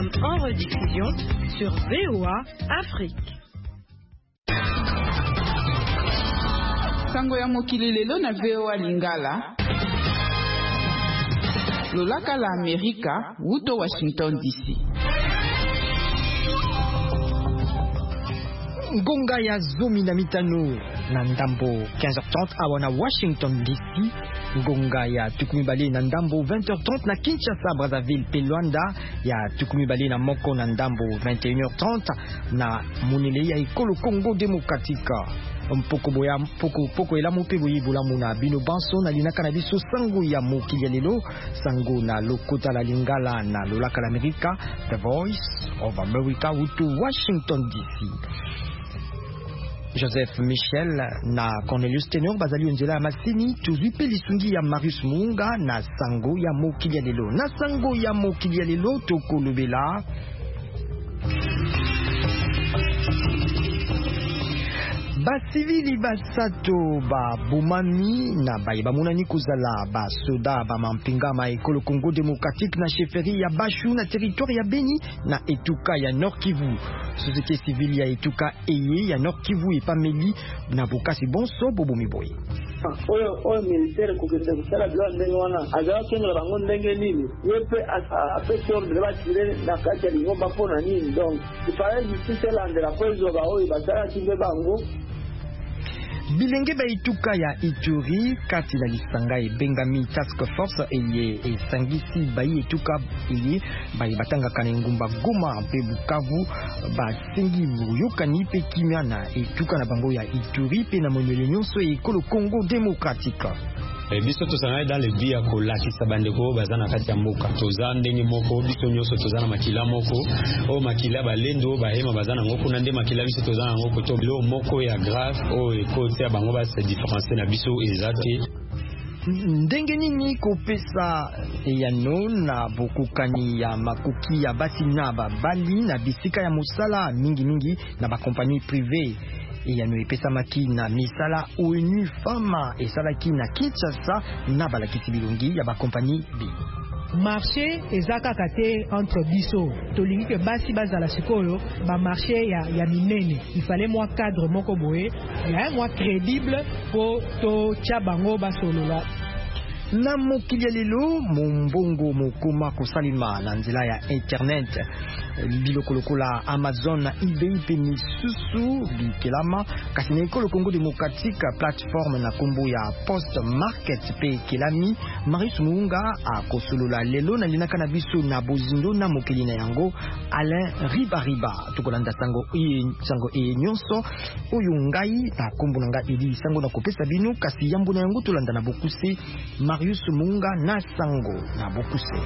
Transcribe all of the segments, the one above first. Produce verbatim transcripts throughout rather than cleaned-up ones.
programme en rediffusion sur V O A Afrique. Sango ya mokili lelo na V O A Lingala. Lolaka la Amerika, wuto Washington D C. Ngonga ya zomi na mitano na ndambo quinze heures trente awa na Washington D C. Ngonga ya tukumi bali na ndambo vingt heures trente na Kinshasa, Brazzaville pe Luanda. Ya tukumi bali na moko na ndambo vingt et une heures trente na munele ya ekolo Congo Demokratika. Mpoko boya mpoko poko elamu pe boyi bolamu na bino banso na linaka na biso sango ya mokili ya lelo, sango na lokota la Lingala na lolaka la Amerika, The Voice of America wuto Washington D C. Joseph Michel na Cornelius Tenor bazali onzela ya masini tuzwi pe lisungi ya Marius Munga na sango ya mokili ya lelo. Na sango ya mokili ya lelo tokolobela basivili basato ba bomami na baye bamonani kozala basoda bamampinga ma ekolo Congo Démocratique na chefferie ya Bashu na territoire ya Beni na etuka ya Nord Kivu. Société civile ya etuka eye ya Nord Kivu epameli na bokasi bonso bobomi boye. Oyo oyo militaire kugenda kusala bila ndenge wana azawa kenga bango ndenge nini yepe apesi ordre batire na kati ya lingomba mpona nini. Donc il fallait justice landela kwezo ba oyo basala kimbe bango bilenge baituka ya Ituri kati na lisanga ebengami task force eye esangisi bayi etuka eye bayi batanga kana ngumba Goma pe Bukavu basengi boyokani pe kimia na etuka na bango ya Ituri pe na monele nyonso ekolo Congo Démocratique. Biso tozana dans le bia ko lakisa bandeko bazana kati ya mboka toza ndenge moko biso nyoso tozana makila moko o makila balendo bahema bazana ngoko na nde makila biso tozana ngoko to bilo moko ya grave o ekote ya bango ba se différencier na biso ezate. Ndenge nini kopesa eyano na bokokani ya makoki ya basi na babali na bisika ya mosala mingi mingi na ba compagnie privée. Eyano epesamaki na misala O N U Fama esalaki na Kinshasa na balakisi bilongi ya ba compagnie B. Marché ezaka kate entre biso tolingi ke basi bazala sikoyo ba marché ya ya minene il fallait moi cadre moko boye ya moi crédible po to chabango basolola. Na mokili ya lelo mombongo mokoma kosalima na nzela ya internet biloko lokola Amazon na eBay pe misusu bikelama kasi na ekolo Congo Démocratique plateforme na kombo ya Post Market pe kelami. Marius Munga akosolola lelo na linaka na biso na bozindo na mokili na yango Alain Ribariba tokolanda sango e sango e nyonso oyo ngai ta kombo nga eli sango na kopesa bino kasi yambo na yango tolanda na bokuse Marius Munga na sango na bokuse.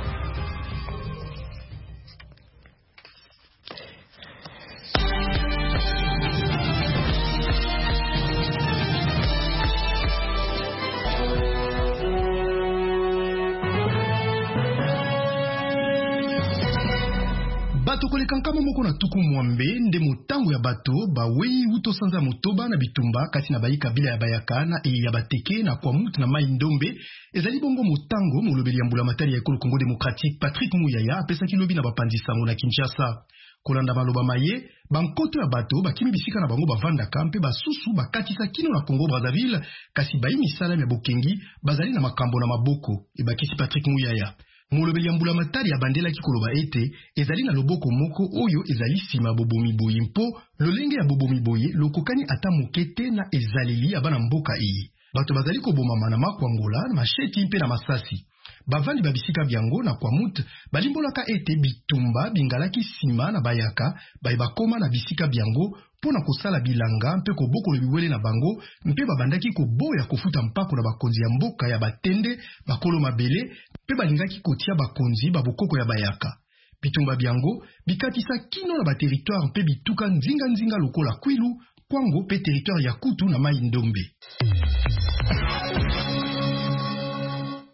Bato kolekankama moko na tuku mwambe nde motango ya bato bawei uto sanza motoba na bitumba kasi na bayi kabila ya bayaka na e ya bateke na kwa mutu na mai ndombe ezali bongo motango molobeli ya mbula matari ya ekolo Congo Démocratique Patrick Muyaya apesa kilobi na bapandisango na Kinshasa. Kolanda maloba maye bankoto ya bato bakimi bisika na bango bavandaka mpe basusu bakatisa kino na Congo Brazzaville kasi bayi misala ya bokengi bazali na makambo na maboko ebakisi Patrick Muyaya. Molobeli ya mbula matari ya bandela kikoloba ete ezali na loboko moko oyo ezali sima bobomi boye mpo lolenge ya bobomi boye lokokani ata mokete na ezaleli ya bana mboka iyi. Bato bazali kobomama na makwangola na masheti mpe na masasi. Bavandi babisika biango na kwa mut balimbolaka ete bitumba bingalaki sima na bayaka baye bakoma na bisika biango pona kosala bilanga mpe koboko biwele na bango mpe babandaki koboya kofuta mpako na bakonzi ya mboka ya batende bakolo mabele mpe balingaki kotia bakonzi babokoko ya bayaka. Bitumba biango bikatisa kino na baterritoire mpe bituka nzinga nzinga lokola Kwilu, Kwango pe territoire ya Kutu na mai ndombe.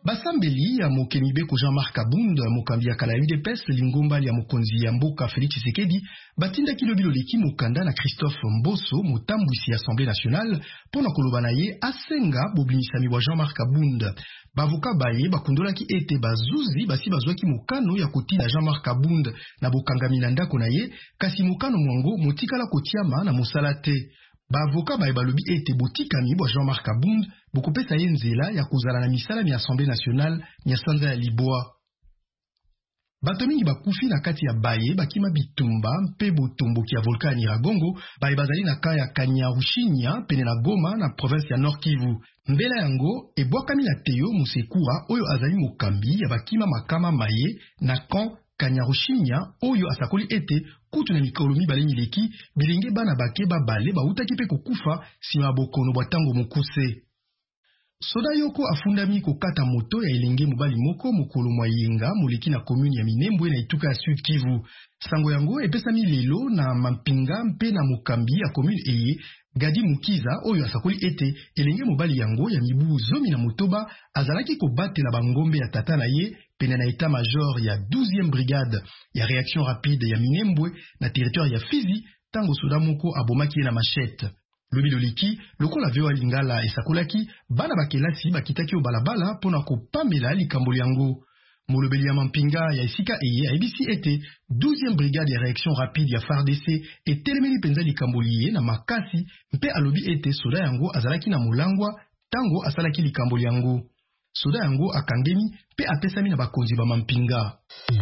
basambeli ya Mokemibeko Jean-Marc Kabund mokambi ya kala U D P S lingomba ya mokonzi ya mboka Félix Tshisekedi batinda kilobilo leki mokanda na Christophe Mboso motambwisi Assemblée nationale pona koloba na ye asenga bobimisami wa Jean-Marc Kabund. Bavoka baye bakundolaki ete bazuzi basi bazwaki mokano ya kotinda Jean-Marc Kabund na bokangami na ndako na ye kasi mokano mwango motikala kotiama na mosala te. Bavoka baye balobi ete botikami bwa Jean-Marc Kabund bokopesa ye nzela ya kozala na misala mi Assemblée nationale ni sanza ya Liboa. Bato mingi bakufi na kati ya baye bakima bitumba mpe botomboki ya volcan ya Nyiragongo baye bazali na kaya Kanyarushinya pene na Goma na province ya Nord Kivu. Mbela yango ebwakami na Teo Musekura oyo azali mokambi ya bakima makama maye na kan Kanyarushinya oyo asakoli ete kutu na mikolo mibale mileki bilenge bana bake babale bautaki pe kokufa sima bokono bwa tango mokuse. Soda yoko afundami kokata moto ya elenge mobali moko mokolo mwa yenga moleki na commune ya Minembwe na ituka ya Sud Kivu. Sango yango epesami lelo na mampinga mpe na mokambi ya commune eye Gadi Mukiza oyo asakoli ete elenge mobali yango ya mibu zomi na motoba azalaki kobatela bangombe ya tata na ye pene na état major ya douzième brigade ya réaction rapide ya Minembwe na territoire ya Fizi tango soda moko abomaki na machette. Lobi loliki, lokola V O A Lingala esakolaki, bana bakelasi bakitaki o balabala pona kopamela likambo yango. Molobeli ya mampinga ya esika eye aibisi ete douzième brigade ya réaction rapide ya F A R D C etelemeli penza likambo liye na makasi mpe alobi ete soda yango azalaki na molangwa tango asalaki likambo yango. Soda yango akangemi mpe apesami na bakonzi ba mampinga.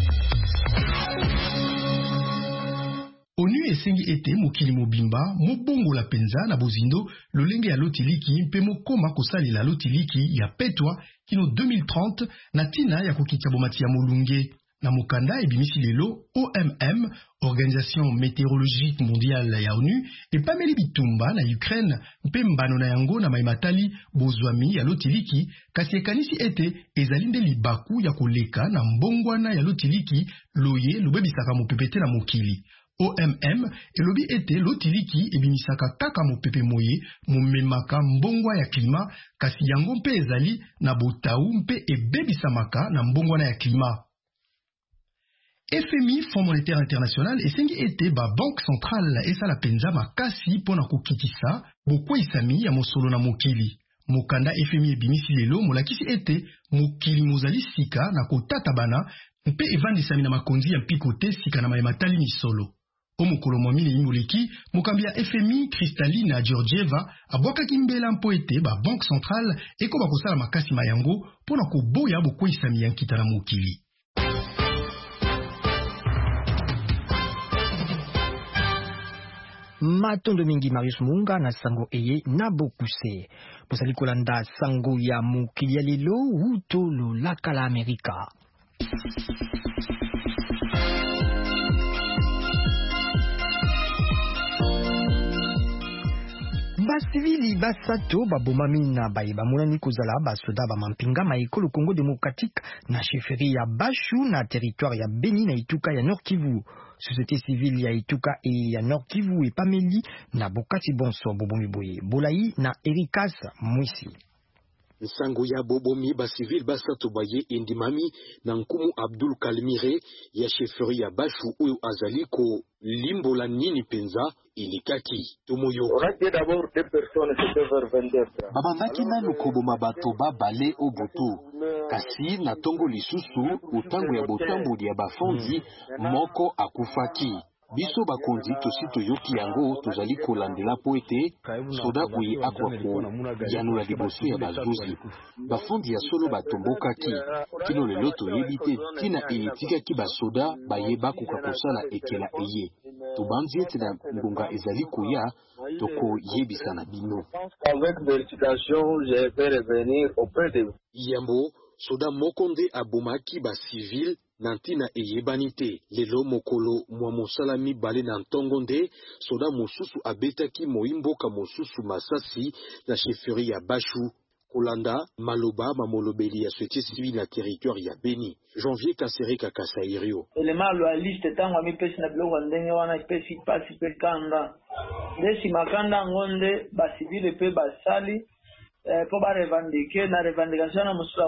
ONU esengi ete mokili mobimba mobongo la penza na bozindo lolenge ya lotiliki mpe mokoma kosalela lotiliki ya petwa kino deux mille trente na tina ya kokitia bomati ya molunge. Na mokanda ebimisi lelo O M M, Organisation Météorologique Mondiale ya ONU, epameli bitumba na Ukraine mpe mbano na yango na maimatali bozwami ya lotiliki kasi ekanisi ete ezali nde libaku ya koleka na mbongwana ya lotiliki loye lobebisaka mopepete na mokili. O M M elobi ete lotiliki ebimisaka kaka mopepe moye momemaka mbongwa ya klima kasi yango mpe ezali na botau mpe ebebisamaka na mbongwana ya klima. F M I, Fonds Monétaire International, esengi ete ba Banque Centrale esala penza makasi pona kokitisa bokweisami ya mosolo na mokili. Mokanda F M I ebimisi lelo molakisi ete mokili mozali sika na kotata bana mpe evandisami na makonzi ya mpiko te sika na mayematali misolo. Omokolo mwamini imoleki, mokambi ya F M I Kristalina Georgieva abwakaki mbela mpo ete ba Banque Centrale eko bakosala makasi mayango pona koboya bokweisami ya nkita na mokili. Matondo mingi Marius Munga na sango eye na bokuse. Posali kolanda sango ya mokili ya lelo utolo laka la Amerika. Basivili basato babomami na bayiba monani kozala basoda ba mampinga maekolo Congo démocratique na chefferie ya Bashu na territoire ya Beni na ituka ya Nord Kivu. Société civile ya ituka e ya Nord Kivu epameli na bokati bonso bobomi boye. Bolai na Erikas Mwisi. Nsango ya bobomi ba civil basato baye endimami na nkumu Abdul Kalmire ya chefferie ya Bashu oyo azaliko limbola nini penza ilikaki tumoyo. Babandaki na lukoboma bato babale obutu kasi na tongo lisusu utango ya botambo ya bafondi moko akufaki. Biso bakonzi tosito yoki yango tozali kolandela po ete soda oye akwako yanula liboso ya bazuzi. Bafondi ya solo batombokaki kino lelo toyebite tina eyetikaki basoda bayeba kuka kosala ekela eye. Tubanzi ete na ngonga ezali koya toko yebisa na bino. Yambo soda mokonde abomaki ba civil nantina eyebanite lelo mokolo mwa mosala mibale na ntongo nde soda mosusu abetaki moimboka mosusu masasi na chefferie ya Bashu kolanda maloba mamolobeli ya société civile na territoire ya Beni. Janvier Kasereka Kasairio elema lo liste tango amipesi na biloko ndenge wana pesi pasi pe kanda ndesi makanda ngonde ba civile pe basali eh, po ba revendiquer na revendication na musula we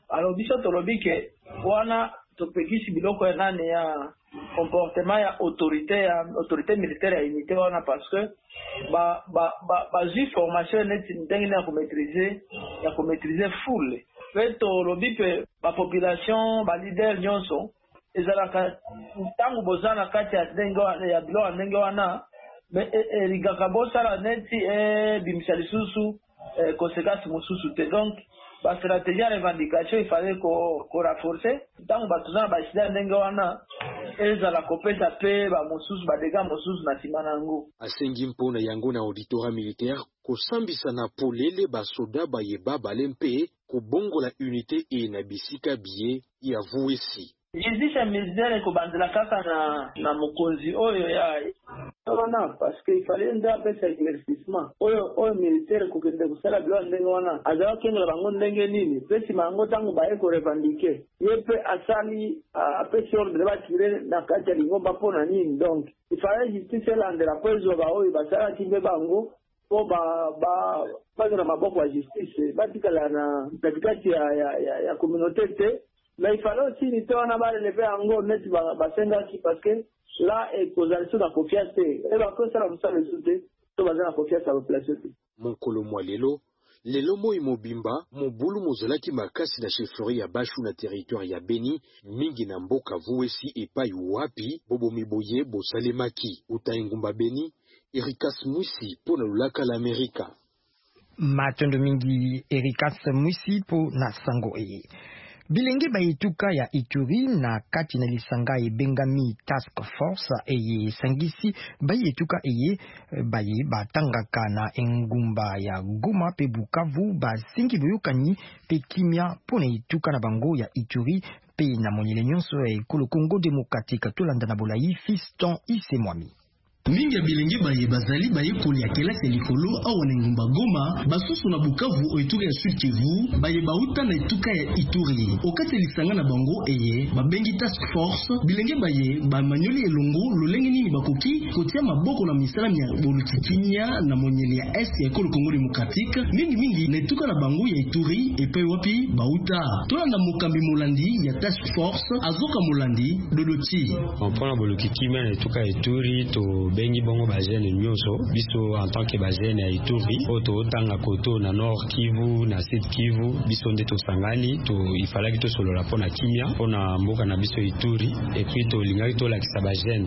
alors biso tolobi ke wana topekisi biloko ya nane ya comportement ya autorité ya autorité militaire ya unité wana parce que ba ba ba bazui formation neti ndenge na komaîtriser ya komaîtriser full pe tolobi pe ba population ba leader nyonso ezalaka ntango bozana kati ya ndenge ya bilo ndenge wana mais erigaka bosala neti e bimisa lisusu conséquence mosusu te donc ba stratégie ya revendication il fallait ko ko renforcer ntango batuzana ba sida ndenge wana ezala kopesa pe ba mosusu ba dega mosusu na nsima nango asengi mpona yango na auditora militaire kosambisa na polele basoda bayeba balempe kobongola unité e na bisika bie ya vuesi justice militaire kobanzela kaka na na mokonzi oyo ya wana parce que il fallait nda pesa éclaircissement oyo oyo militaire kokende kusala bilo ndenge wana azala kenga bango ndenge nini pesi mango tango baye ko revendiquer yepe asali apesi ordre ba tirer na kati ya lingomba pona nini donc il fallait justice landela pozo ba oyo basala kimbe bango po ba ba bazana maboko ya justice batikala na katikati ya ya ya communauté te. Mais il fallait aussi ni on a mal levé en gros net basenga ki parce que là et causation de confiance et va que ça va ça résulter to bazana confiance à la population. Mokolo mwalelo lelo moi mobimba mobulu mozalaki makasi na chefferie ya Bashu na territoire ya Beni mingi na mboka vuesi epai wapi bobo miboye bosalemaki utaingumba Beni Erikas Mwisi pona lulaka la Amerika matondo mingi Erikas Mwisi po na sango e bilenge baituka ya Ituri na kati na lisanga ebengami task force eye sangisi baituka eye baye batangaka na engumba ya Goma pe Bukavu basingi boyokani pe kimia pona ituka na bango ya Ituri pe na monyele nyonso ya ekolo Congo démocratique tolanda na bolayi Fiston Isemwami mingi ya bilenge baye bazali baye kolia kelasi likolo awa na ngumba Goma basusu na Bukavu oituka ya Sud Kivu baye bauta na ituka ya Ituri okati lisanga na bango eye babengi task force bilenge baye ba manyoli elongo lolenge nini bakoki kotia maboko na misala ya bolutikinya na monyeli ya est ya ekolo Congo démocratique mingi mingi na ituka na bango ya Ituri epe wapi bauta tola na mokambi molandi ya task force azoka molandi dodoti mpona bolutikinya na ituka ya Ituri to bengi bongo bajene nyonso biso en tant que bajene ya Ituri oto tanga koto na Nord Kivu na Sud Kivu biso nde to sangani to ifalaki to solola pona kimia pona mboka na biso Ituri et puis to lingaki to lakisa bajene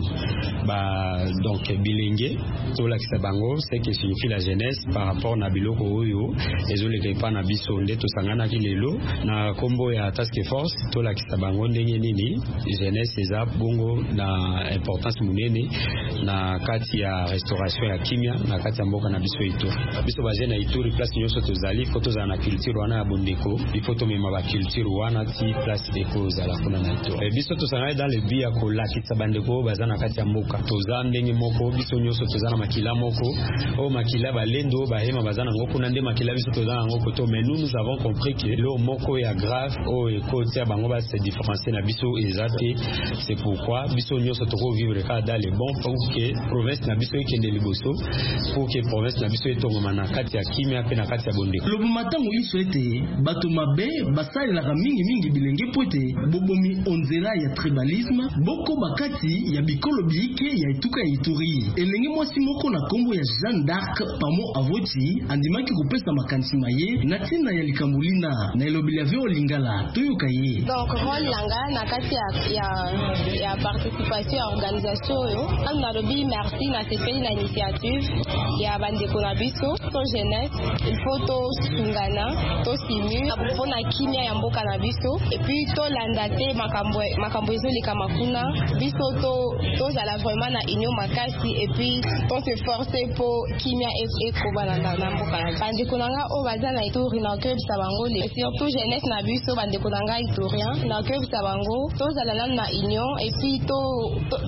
ba donc bilenge to lakisa bango c'est que signifie la jeunesse par rapport na biloko oyo ezoleka pa na biso nde to sangana ki lelo na kombo ya task force to lakisa bango ndenge nini jeunesse eza bongo na importance munene na kati ya restauration ya kimia na kati ya mboka na biso Ituri biso bajene ya Ituri place nyonso tozali foto za na culture wana ya bondeko ifoto mema ba culture wana ti place eko za la kuna na Ituri e biso tosanga dans le bia ko lakisa bandeko bazana kati ya mboka toza ndenge moko biso nyonso toza na makila moko o makila balendo bahema bazana ngoko na nde makila biso toza ngoko to mais nous nous avons compris que le moko ya grave o eko tia bango ba se différencier na biso ezate c'est pourquoi biso nyonso toko vivre ka dans les bons pour que province na biso ekende liboso pour que province na biso etongoma na kati ya kimia pe na kati ya bondeko lobo matango iso ete bato mabe basalelaka mingi mingi bilenge poete bobomi onzela ya tribalisme boko bakati ya bikolo biike ya etuka ya Ituri elenge mwasi moko na kombo ya Jeanne d'Arc pamo avoti andimaki kopesa makanisi maye na tina ya likambulina na elobeli ya veo lingala toyoka ye donc rôle langa na kati ya ya, ya participation ya organisation oyo na lobi merci na sepeli na initiative ya bandeko na biso to jeunesse il faut to sungana to simu apo na kimia ya mboka na biso et puis to landa te makambo makambo ezoleka makuna biso to to zala vraiment na union makasi et puis to se forcer pour kimia et ekobana na mboka na bandeko nanga o bazana Ituri na club sabango le surtout jeunesse na biso bandeko nanga Iturien na club sabango to zala na union et puis to to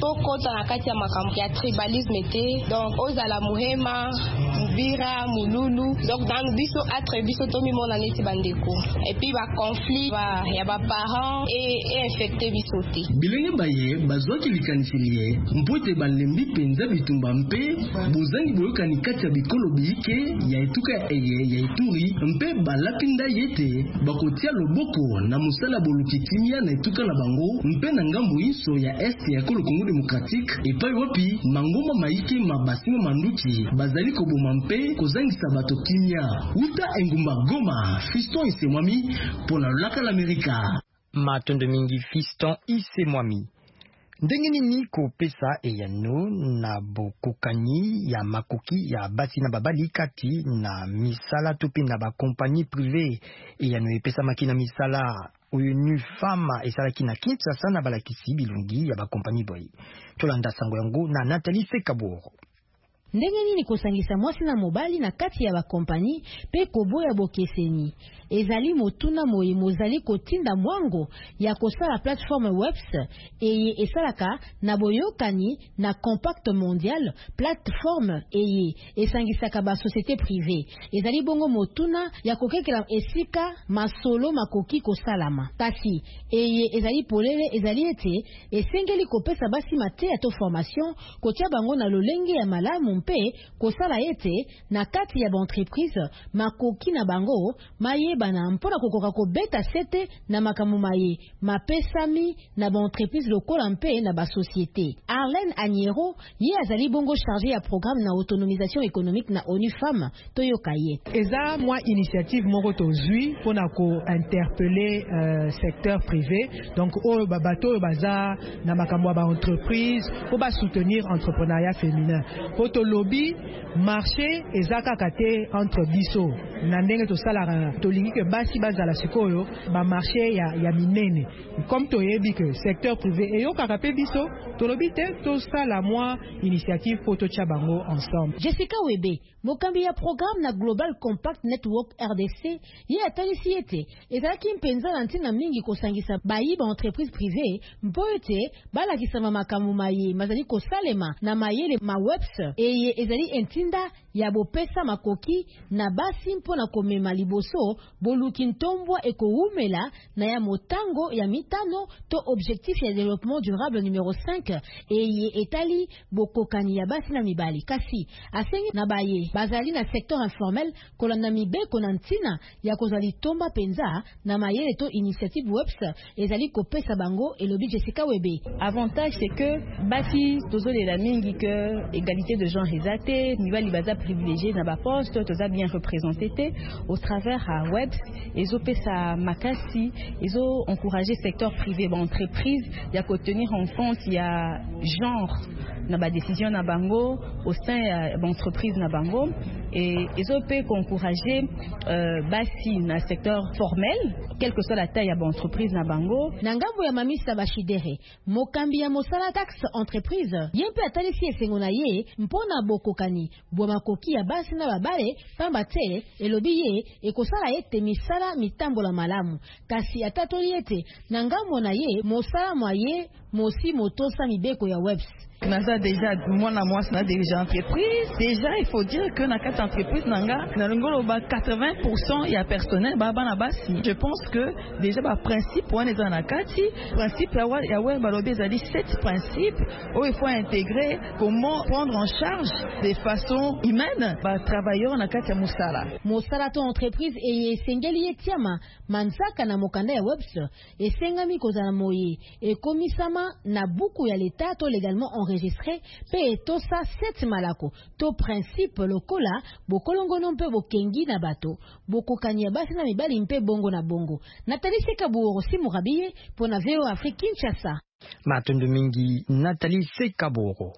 kota na kati ya makambo ya tribalisme te. Donc ozala muhema, mubira, mululu. Donc dans biso atre biso to mi mona neti bandeko. Et puis ba conflit ba ya ba parents et et infecté biso te. Bilenge baye bazwaki likanisilie mpote balembi penza bitumba mpe bozangi boyokani kati ya bikolo biyike ya etuka ya eye ya ituri mpe balapinda yete bakotia loboko na musala boluki kimia na etuka na bango mpe na ngambo iso ya este ya kolo Congo Democratique epai wapi mangoma maike mabasimo manduki bazali koboma mpe kozangisa bato kimia uta engumba Goma. Fiston Isemwami pona laka l'Amerika. Matondo mingi Fiston Isemwami. Ndenge nini kopesa eyano na bokokani ya makoki ya basi na babali kati na misala topi na ba compagnie privée eyano epesa makina misala oyo nu fama esalaki na Kinshasa na balakisi bilungi ya ba compagnie boy. Tolanda sango yango na Nathalie Sekaboro. Ndenge nini kosangisa mwasi na mobali na kati ya ba kompani pe koboya bokeseni ezali motuna moye mozali kotinda mwango ya kosala plateforme webs eye esalaka na boyokani na compact mondial plateforme eye esangisaka ba société privée ezali bongo motuna ya kokekela esika masolo makoki kosalama kasi eye ezali polele ezali ete esengeli kopesa basi mate ya to formation kotia bango na lolenge ya malamu mpe kosala ete na kati ya entreprise makoki na bango maye bana mpona kokoka kobeta sete na makamu maye mapesami na entreprise lokola mpe na ba société. Arlène Agnero ye azali bongo chargé ya programme na autonomisation économique na ONU Femmes toyoka ye. Eza moi initiative moko tozui pona ko interpeller euh, secteur privé donc o babato baza na makambo ba entreprise pour ba soutenir entrepreneuriat féminin. Poto lobby marché ezaka kate entre biso na ndenge to sala tolingi ke basi bazala sikoyo ba marché ya ya minene comme to yebi que secteur privé et yo kakape biso to lobi te to sala moi initiative photo chabango ensemble. Jessica Webe mokambi ya programme na Global Compact Network R D C ye atalisi ete ezalaki mpenza na ntina mingi kosangisa bayi ba entreprise privée mpo ete balakisa makambo maye mazali kosalema na mayele ma webs eye ezali entinda ya bopesa makoki na basi mpona komema liboso boluki ntombwa ekoumela na ya motango ya mitano to objectif ya développement durable numéro cinq eye etali bokokani ya basi na mibali kasi asengi na baye bazali na secteur informel kolanda mibeko na ntina ya kozali tomba penza na mayele to initiative webs ezali kopesa bango elobi Jessica Webe. Avantage c'est que basi tozolela mingi que égalité de genre ezate mibali baza privilégié na ba poste toza bien représenté au travers à web ezo pesa makasi ezo encourager secteur privé ba entreprise ya ko tenir en compte ya genre na ba décision na bango au sein de l'entreprise na bango et ezo pe encourager euh, basi na secteur formel quelle que soit la taille ya ba entreprise na bango na ngambo ya mamisa bashidere mokambi ya mosala taxe entreprise yempe atalisi esengo na ye mpona bokokani bwa makoki ya basi na babale pamba te elobi ye ekosala ete misala mitambola malamu kasi atatoli ete na ngambo na ye mosala mwa ye mosi motosa mibeko ya webs. Naza déjà moi na moi na déjà entreprise déjà il faut dire que na quatre entreprise nanga na ngolo ba quatre-vingts pour cent ya personnel ba bana basi je pense que déjà ba principe on est dans la kati principe ya wa ya web balobi ezali sept principes où il faut intégrer comment prendre en charge de façon humaine ba travailleurs na kati ya musala musala to entreprise et sengeli etiama manzaka na mokanda ya webs esengami kozala moye e komisama na buku ya l'état to légalement enregistré pe to sa sept malako to principe lokola bokolongono mpe bokengi na bato bokokani ya basi na mibali mpe bongo na bongo. Nathalie Sekaboro si Murabiye pona V O Afrique Kinshasa. Matondo mingi Nathalie Sekaboro.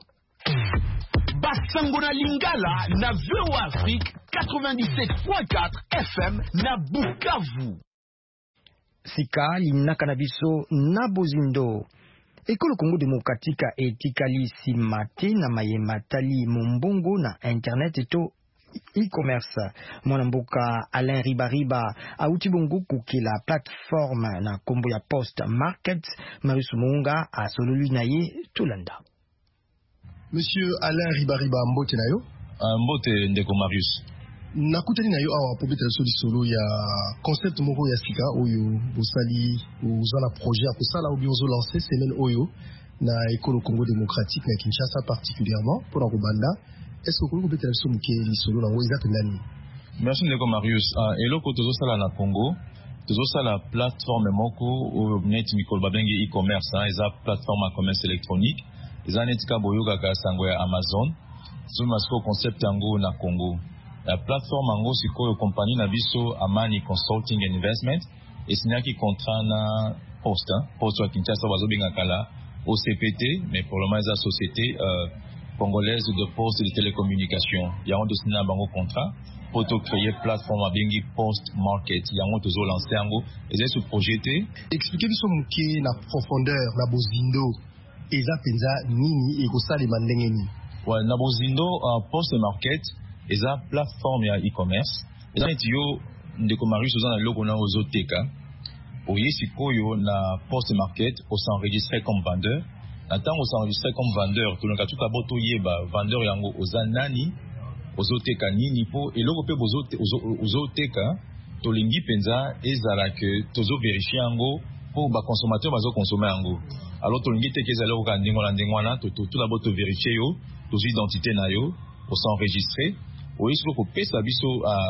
Basango na Lingala na V O Afrique quatre-vingt-dix-sept point quatre F M na Bukavu. Sika linaka na biso na Bozindo. Ekolo Congo Démocratique etikali simate na mayematali mombongo na internet to e-commerce. Mwanamboka Alain Ribariba auti bongo kukila plateforme na kombo ya Post Market Marisu Munga a sololu na ye Tolanda. Monsieur Alain Ribariba Mbote nayo. Mbote ndeko Marius. Nakutani nayo awa po beta so solo ya concept moko ya sika oyo bosali ozala projet ya kosala obi ozo lancer semaine oyo na ekolo Congo démocratique na Kinshasa particulièrement pour la Rwanda. Est-ce que vous pouvez beta so muke lisolo na oza pendani? Merci ndeko Marius. Eloko tozo sala na Congo tozo sala plateforme moko oyo net mikolo babengi e-commerce hein, eza plateforme ya commerce électronique eza netika boyoka ka sango ya Amazon so masko concept yango na Congo. La plateforme yango sikoyo compagnie na biso Amani Consulting and Investment esinyaki contrat na Poste hein, Poste ya Kinshasa bazobenga kala O C P T, mais pour le moment eza société euh, congolaise de poste et de télécommunication yango tosina bango contrat pour créer plateforme abengi Post Market yango tozo lancer yango eza se projeter. Expliquez biso muke na profondeur na bozindo eza penza nini ekosalema ndenge nini? Ouais, na bozindo uh, Post Market eza plateforme ya e-commerce eza neti yo ndeko Marius oza na loko na ozoteka oye sikoyo na Post Market o s'enregistrer comme vendeur na tango s'enregistrer comme vendeur tolonga tout d'abord toyeba vendeur yango oza nani ozoteka nini po eloko pe ozoteka tolingi penza ezala ke tozo vérifier yango po ba consommateur bazo consommer yango alors tolingi teke ezala ko ndingo na ndingo na to tout d'abord to vérifier yo to identité na yo o s'enregistrer o isko ko pesa biso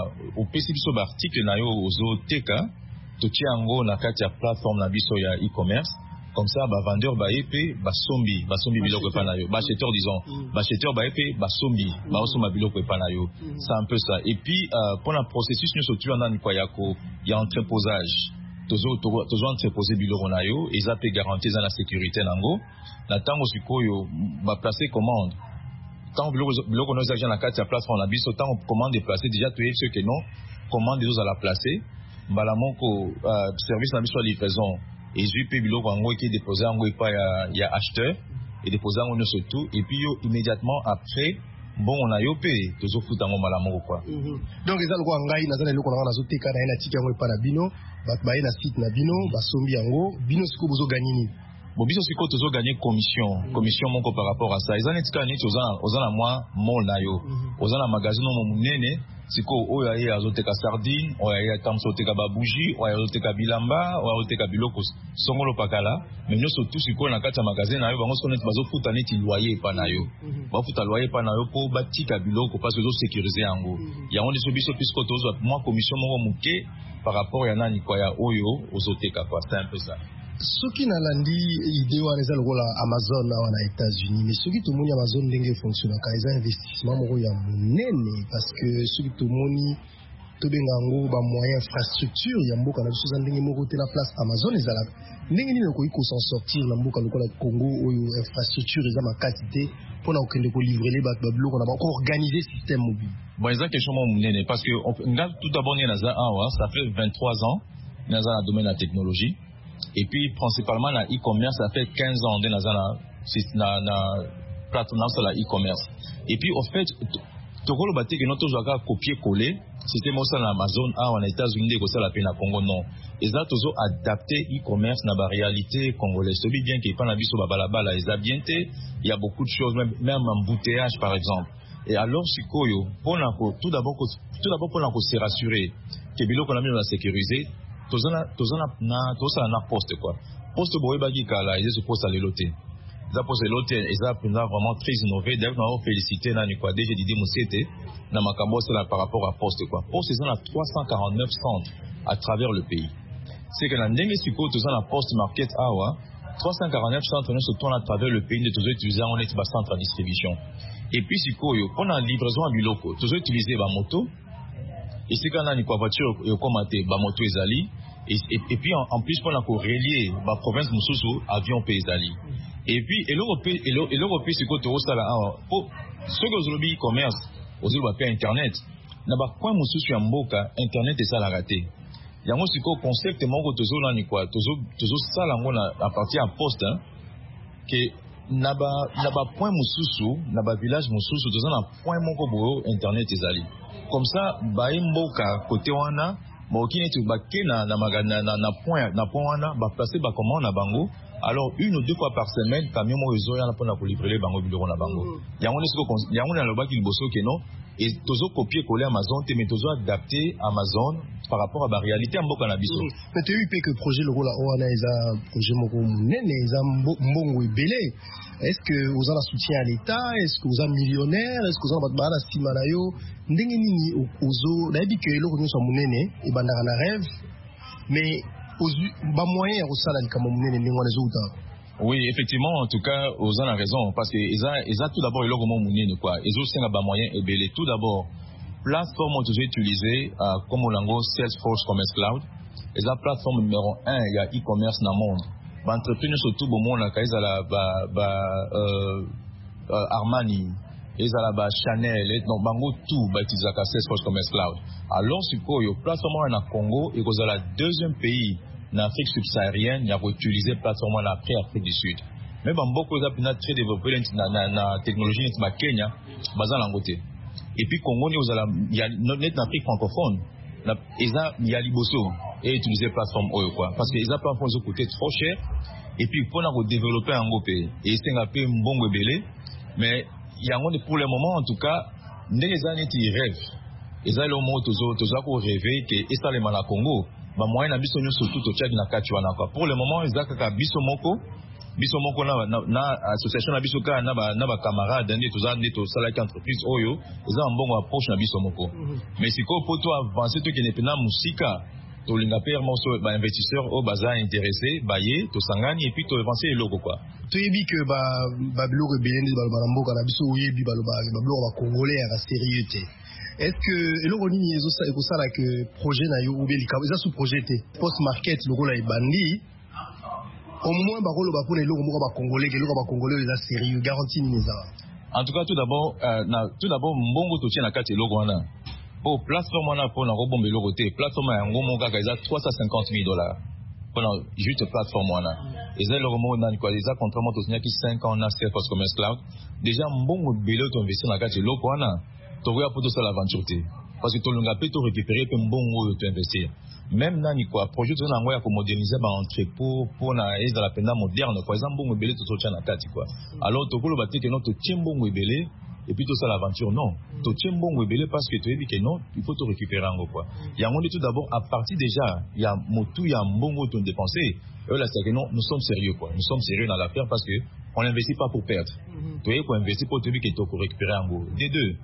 o pesa biso ba article na yo ozoteka to tia yango na kati ya plateforme na biso ya e-commerce. Comme ça, bah, vendeur, bah, épée, bah, sombi, bah, sombi, biloko, panayo. Bah, acheteur, disons, bah, acheteur, bah, épée, bah, sombi, bah, osoma, biloko, panayo. C'est un peu ça. Et puis, euh, pour le processus, nous, surtout, on a une quoi, il y a entreposage. Toujours, toujours entreposer biloko, nayo, et ça peut garantir la sécurité, nango. La tango, siko, yo, bah, placer commande. Tant biloko, biloko, nos agents, la carte, la plateforme, la bis, autant commande déplacer, déjà, tu es ceux que non, commande, des autres à la placer. Bah, la monko, euh, service, la mission de livraison. Et je peux biloko ango qui déposer ango et pas il y a acheteur et déposer ango no surtout et puis yo immédiatement après bon on a yo payé toujours fout ango malamu quoi. Donc les algo ngai na zana loko na na zoteka na ina tiki ango pa na bino ba ba na site na bino ba sombi ango bino siko bozo gagner ni. Bon biso siko tozo gagner commission commission moko par rapport à ça. Ils en etika ni tozana ozana moi mol na yo. Ozana magazine mo munene siko oyo aye azoteka sardine oyo aye tamso teka ba bougie oyo azoteka bilamba oyo azoteka biloko songolo pakala mais nous surtout siko na kati ya magazine na yo bango siko net bazo futa neti loyer pa na yo ba futa loyer pa na yo po batika biloko parce que zo sécuriser yango yango ndiso biso puisque tozo moi commission moko muke par rapport ya nani kwa ya oyo ozoteka quoi c'est un peu ça. Soki na landi idée wana eza lokola Amazon na wana États-Unis mais soki tomoni Amazon ndenge fonctionne ka eza investissement moko ya monene parce que soki tomoni tobenga ngo ba moyen infrastructure ya mboka na biso za ndenge moko te na place Amazon ezala ndenge nini ko iko s'en sortir na mboka lokola Congo oyo infrastructure eza makati te pona okende ko livrer ba biloko na ba ko organiser système mobile. Bon eza question mo monene parce que nga tout d'abord ni na za awa ça fait vingt-trois ans na za na domaine de la technologie. Et puis principalement dans e-commerce ça fait quinze ans dans la na plateforme sur la e-commerce. Et puis au fait tokolo baté que notre joueur copier coller c'était moi ça na Amazon ah en États-Unis que ça la peine à Congo non. Et ça toujours adapté e-commerce na ba réalité congolaise. C'est bien qu'il pas na biso ba balabala ils a bien té il y a beaucoup de choses même même embouteillage par exemple. Et alors sikoyo pour tout d'abord tout d'abord pour se rassurer que biloko na mis la sécuriser tozana tozana na tozana na poste quoi poste boye bagi kala ils se poste à l'éloté za poste l'éloté ils a vraiment très innové d'ailleurs on va féliciter na ni quoi D G Didier Moussete na makambo c'est là par rapport à poste quoi poste ils ont trois cent quarante-neuf centres à travers le pays c'est que na ndenge siko tozana poste market awa trois cent quarante-neuf centres nous se tournent à travers le pays de tous utiliser on est bas centre de distribution et puis siko yo pendant livraison à biloko tous utiliser ba moto et c'est quand on a une voiture et commenté ba moto ezali et, et, et puis en, en plus pendant qu'on relier ba province mususu avion pe ezali et puis et l'Europe et l'Europe c'est quoi tout ça là pour ceux qui ont le e-commerce aux Européens internet na ba coin mususu ya mboka internet et ça la raté yango siko concept moko tozo na ni quoi tozo tozo sala ngona à partir à poste hein que na ba na ba point mususu na ba village mususu tozo na point moko bo internet ezali comme ça ba mboka côté wana ba okine tu ba kena na magana na na point na point wana ba placer ba commande na bango Alors une ou deux fois par semaine camion mo ezo ya na pona ko livrer bango biloko na bango. Yango ne siko yango na loba ki liboso ke non et tozo copier coller Amazon te mais tozo adapter Amazon par rapport à la réalité en mboka na biso. Mais tu sais que projet lokola oana eza projet moko munene eza mbongo ebele. Est-ce que vous avez un soutien à l'État? Est-ce que vous êtes millionnaire? Est-ce que vous avez un stima na yo? Ndenge nini ozo na bi que eloko nyonso munene e bandaka na rêve mais ozu ba moyen ya kosala likama munene ndenge wana ezo. Oui, effectivement, en tout cas, aux gens a raison, parce que ils ont, ils ont tout d'abord le moment mounine quoi. Ils ont cinq moyens et belé. Tout d'abord, plateforme ont toujours utilisé euh, comme au lango Salesforce Commerce Cloud. Ils ont plateforme numéro un, il y a e-commerce dans le monde. Entrepreneurs surtout au monde, ils ont la ba ba euh, Armani, ils ont la ba Chanel, donc bango tout, bah ils ont Salesforce Commerce Cloud. Alors suppose yo plateforme en Congo et ils ont la deuxième pays. En Afrique subsaharienne, il y a utilisé plateforme après Afrique du Sud. Mais bon, beaucoup de gens très développé la technologie dans Kenya, basé en Angote. Et puis Congo, il y a notre Afrique francophone, il y a Liboso et utiliser plateforme Oyo quoi, parce que les plateformes ont coûté trop cher. Et puis pour nous développer en Angote, et c'est un peu un bon belé, mais il y a pour le moment en tout cas, les années qui rêvent, ils ont le mot toujours toujours rêver que et ça les mal à Congo. Ba moyen na biso nyoso tout au tchad na kati wana quoi. Pour le moment ezaka ka biso moko biso moko na na, na association na biso ka na ba na ba camarades ndé toza ndé to sala ki entreprise oyo eza mbongo approche na biso moko. Mm -hmm. Mais siko poto avancer to kene pena musika to linga père moso ba investisseur au baza intéressé ba ye to sangani et puis to avancer eloko quoi. To yebi que ba ba biloko belende ba ba mboka na biso oyebi ba ba ba biloko ba congolais ya sérieuxité. Est-ce que eloko nini ezosala que projet na yo obe likabo eza sous projet te post market lokola ebandi au moins bakolo bapona eloko moko ba congolais ke eloko ba congolais eza sérieux garantie nini eza? En tout cas tout d'abord euh, na tout d'abord mbongo to tia na kati eloko wana po plateforme wana pona ko bomba eloko te plateforme yango moko ka eza trois cent cinquante mille dollars pona juste plateforme wana eza eloko moko na kwa eza contrat moto nya ki cinq ans na Salesforce Commerce Cloud déjà mbongo belo to investir na kati eloko wana tu regardes pour tout ça l'aventure parce que tu l'as peut récupérer un bon euro tu investir même dans quoi projet tu n'as pas moderniser ba entrepôt pour na est dans la peine moderne par exemple bon belé tout ça na kati quoi alors tu peux battre que non tu tiens bon belé et puis tout ça l'aventure non tu tiens bon belé parce que tu dis que non il faut te récupérer en quoi il y a on dit tout d'abord à partir déjà il y a motu il y a bon euro tu dépenser et là c'est que non nous sommes sérieux quoi nous sommes sérieux dans l'affaire parce que on n'investit pas pour perdre tu es pour investir pour te dire que tu peux récupérer en gros des deux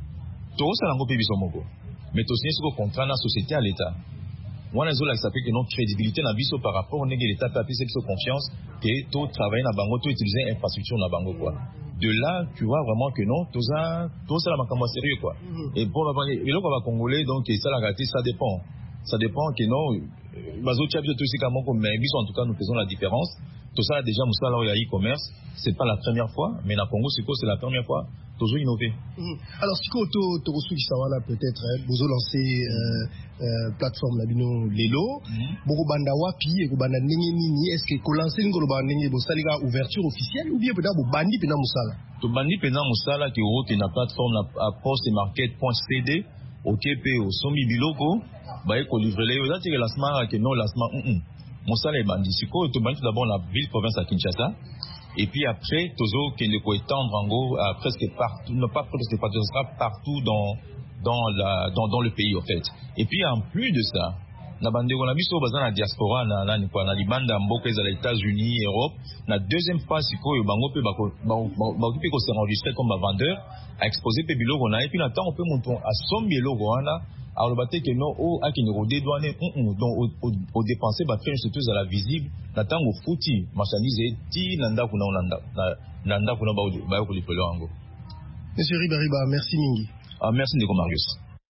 tout ça l'ango pébi somoko mais tout signé sur contrat na société à l'état wana zo la s'appelle que notre crédibilité na biso par rapport au l'état papier c'est que confiance que tout travailler na bango tout utiliser infrastructure na bango quoi de là tu vois vraiment que non tout ça tout ça la makambo sérieux quoi et pour la et là va congolais donc ça la gâté ça dépend ça dépend que non bazo tchabio tout c'est comme mais biso en tout cas nous faisons la différence tout ça déjà musala au e-commerce c'est pas la première fois mais na Congo c'est quoi c'est la première fois toujours innover. Mmh. Alors si ko to to reçu sawana peut-être vous avez lancé euh, euh, plateforme la bino lelo boko banda wapi e ko banda ndenge nini est-ce que ko lancer ngolo ba ndenge bo salika ouverture officielle ou bien peut-être bo bandi pena musala to bandi pena musala ki route na plateforme na postmarket.cd okp au somi biloko ba e ko livrer les autres que lancement que non lancement mm musala e bandi siko to bandi d'abord la ville province à Kinshasa. Et puis après, toujours qu'il faut étendre en gros à presque partout, non pas presque partout, ce sera partout dans dans la dans dans le pays en fait. Et puis en plus de ça, na bande on a vu sur bazan la diaspora na na quoi na libanda mboka za les États-Unis, Europe, na deuxième phase siko yo bango pe ba ba occupé ko s'enregistrer comme vendeur, à exposer pe biloko na et puis na temps on peut monter à somme biloko wana alors baté que non au a qui ne redouaner donc au dépenser ba faire surtout à la visible na tango futi marchandise ti nanda kuna nanda nanda kuna ba ba ko lipelo ango. Monsieur Ribariba, merci mingi. Ah merci Ndeko Marius.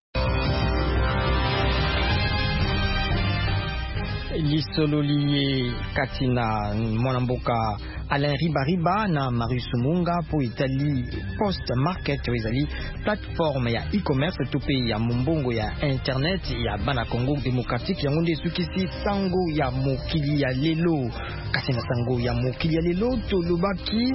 Lisolo lié Katina Mwanamboka Alain Ribariba na Marius Munga pour Italie Post Market ezali plateforme ya e-commerce to pays ya mumbongo ya internet ya bana Congo démocratique yango nde sukisi sango ya mokili ya lelo Katina sango ya mokili ya lelo to lobaki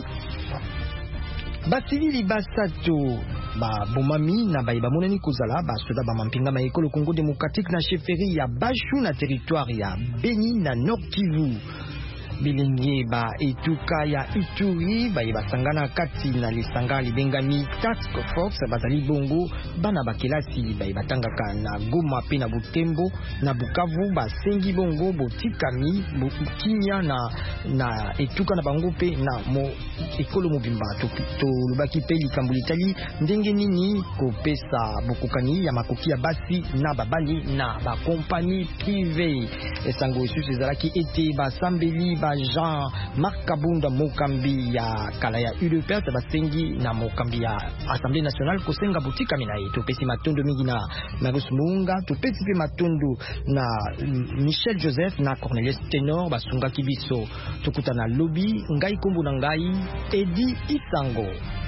Basili Basato ba bomami na ba ibamonani kozala ba soda ba mampinga ma ekolo Congo démocratique na chefferie ya Bashu na territoire ya Beni na Nord Kivu bilenge ba etuka ya Ituri ba basangana kati na lisanga libengami task force bazali bongo bana bakelasi ba batangaka na Goma pe na Butembo na Bukavu basengi bongo botikami bukinya na na etuka na bango pe na mo ekolo mobimba to to lubaki pe likambo litali ndenge nini kopesa bokokani ya makoki ya basi na babali na ba compagnie privée esango susu ezalaki ete basambeli ba Jean Marc Kabunda mokambi ya kala ya U D P S basengi na mokambi ya Assemblée nationale kosenga butika mina yeto pesi matondo mingi na Marius Munga to pesi pe matondo na Michel Joseph na Cornelius Tenor basunga kibiso tokuta na lobby ngai kombo na ngai Edi Isango.